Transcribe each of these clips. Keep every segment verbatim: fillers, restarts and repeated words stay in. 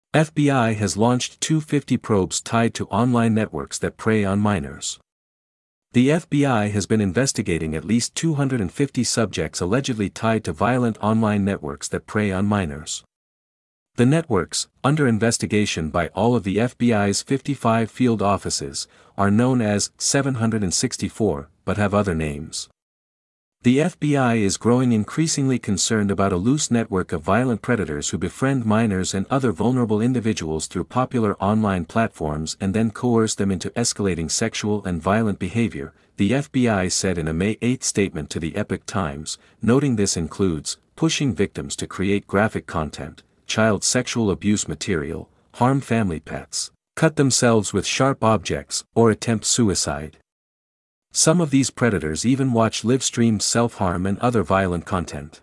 F B I has launched two hundred fifty probes tied to online networks that prey on minors. The F B I has been investigating at least two hundred fifty subjects allegedly tied to violent online networks that prey on minors. The networks, under investigation by all of the F B I's fifty-five field offices, are known as seven hundred sixty-four, but have other names. The F B I is growing increasingly concerned about a loose network of violent predators who befriend minors and other vulnerable individuals through popular online platforms and then coerce them into escalating sexual and violent behavior, the F B I said in a May eighth statement to the Epoch Times, noting this includes pushing victims to create graphic content, child sexual abuse material, harm family pets, cut themselves with sharp objects, or attempt suicide. Some of these predators even watch live-streamed self-harm and other violent content.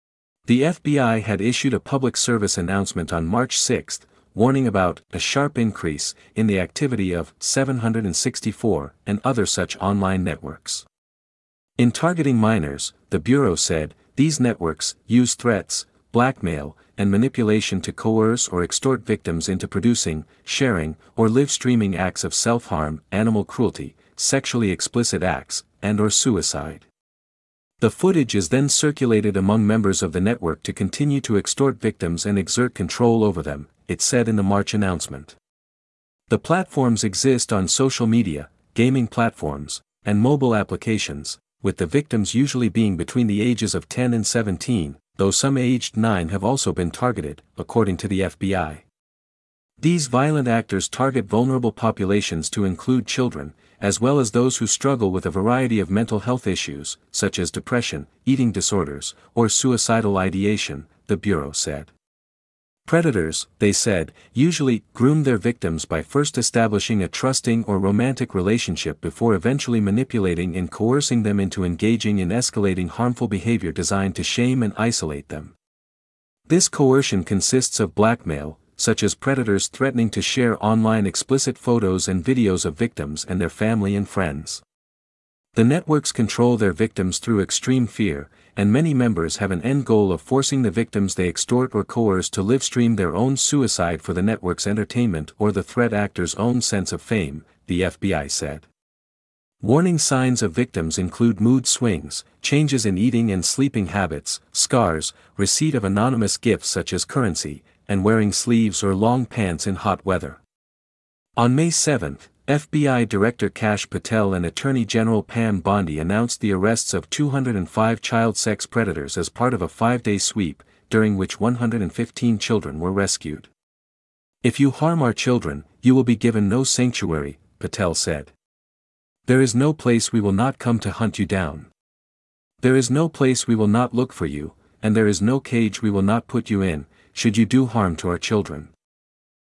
The F B I had issued a public service announcement on March sixth, warning about a sharp increase in the activity of seven hundred sixty-four and other such online networks. In targeting minors, the Bureau said, these networks use threats, blackmail, and manipulation to coerce or extort victims into producing, sharing, or live-streaming acts of self-harm, animal cruelty, sexually explicit acts, and or suicide. The footage is then circulated among members of the network to continue to extort victims and exert control over them, it said in the March announcement. The platforms exist on social media, gaming platforms, and mobile applications, with the victims usually being between the ages of ten and seventeen, though some aged nine have also been targeted, according to the F B I. These violent actors target vulnerable populations to include children, as well as those who struggle with a variety of mental health issues, such as depression, eating disorders, or suicidal ideation, the Bureau said. Predators, they said, usually groom their victims by first establishing a trusting or romantic relationship before eventually manipulating and coercing them into engaging in escalating harmful behavior designed to shame and isolate them. This coercion consists of blackmail, such as predators threatening to share online explicit photos and videos of victims and their family and friends. The networks control their victims through extreme fear, and many members have an end goal of forcing the victims they extort or coerce to live-stream their own suicide for the network's entertainment or the threat actor's own sense of fame, the F B I said. Warning signs of victims include mood swings, changes in eating and sleeping habits, scars, receipt of anonymous gifts such as currency, and wearing sleeves or long pants in hot weather. On May seventh, F B I Director Kash Patel and Attorney General Pam Bondi announced the arrests of two hundred five child sex predators as part of a five-day sweep, during which one hundred fifteen children were rescued. If you harm our children, you will be given no sanctuary, Patel said. There is no place we will not come to hunt you down. There is no place we will not look for you, and there is no cage we will not put you in, should you do harm to our children.